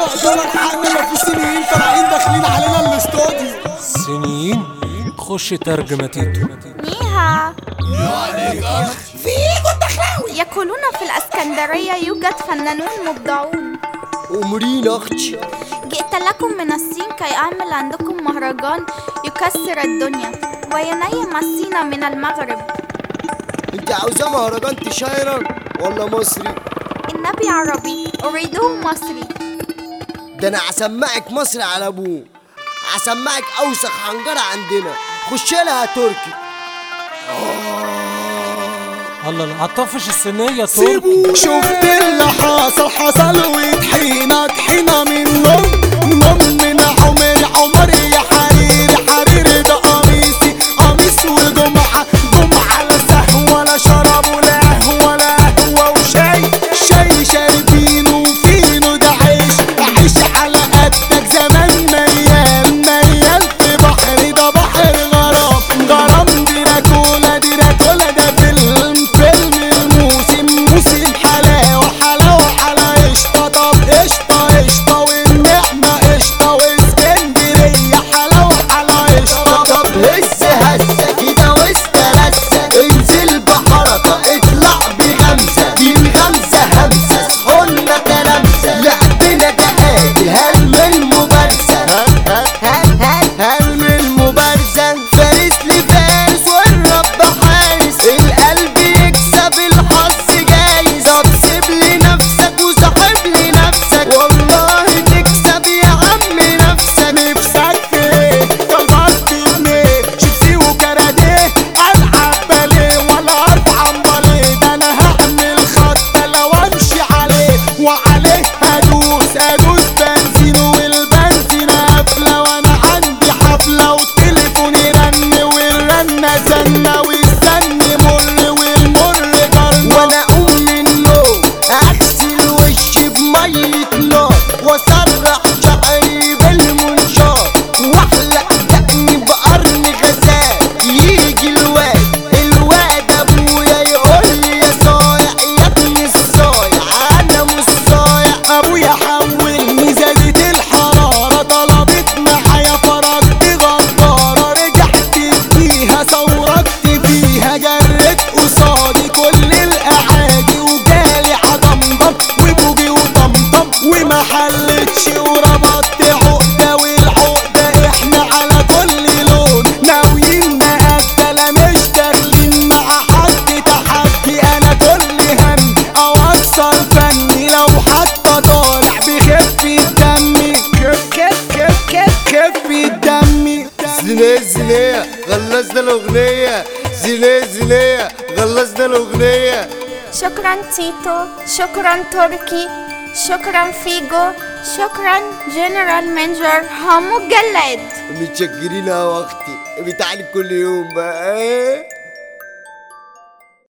دول الحقنا ما في سنين طالعين داخلين علينا الاستوديو. سنين خش ترجمة تيتو. نيها فيجو الدخلاوي. يقولون في الاسكندرية يوجد فنانون مبدعون. أمرين أختي، جئت لكم من الصين كي أعمل عندكم مهرجان يكسر الدنيا وينيم الصين من المغرب. أنت عاوزة مهرجان تشايرا ولا مصري؟ النبي عربي أريده مصري. ده أنا هسمعك مصري على أبوه، هسمعك أوسخ حنجرة عندنا. خش لها تركي. الله هتطفش الصينية سيبوا شفت اللي حصل وطحينة طحينة من نوم من عمر يا حريري ده قميص وجمعة لا سهو ولا شرب ولا قهوة وشاي شاربين وفينو ده عيش على قدك زمان ميال في بحر ده بحر غرام دراكولا ده فيلم الموسم حلاوة قشطة. طب قشطة والنعمة قشطة واسكندرية حلاوة قشطة. طب هزة كده واسترسة انزل بحركة اطلع بغمزة من همزة قلنا تلامسة لعبنا دقايق هل من المبارزة فارس لفارس والرب حارس القلب يكسب الحظ جايز. طب سيب لي نفسك وصاحب لي نفسك والله تكسب يا عم نفسك في ايه؟ طلبت جنيه شيبسي وكاراتيه العب باليه ولا ارفع امباليه. ده انا هعمل خطة لو امشي عليه وعليه هدوس بنزين والبنزين قافلة وانا عندي حفلة وتليفوني رن والرنة زنة والزن مر والمر جر. وانا اقوم من النوم اغسل وشي بمية نار واسرح شعري بالمنشار واحلق دقني بقرن غزال. يجي الواد ابويا يقول لي يا صايع يا ابني الصايع انا مش صايع. ابويا حولني زادت الحرارة طلبت معايا فرجت غدارة رجعت فيها صورت فيها جرت قصادي كل الاعادي وجالي عضمضم وبوجي وطمطم وما حلتش وربطت عقدة والعقدة احنا على كل لون ناويين نقتل مش داخلين مع حد تحدي. انا كل هم اوصل فني لو حتى طالع بخفة دمي خفة دمي. زنية غلصنا الأغنية زنية غلصنا الأغنية. شكرا تيتو، شكرا تركي، شكرا فيجو، شكرا جنرال مانجر حمو الجلاد. متشكرين يا وقتي بتعالي كل يوم بقى.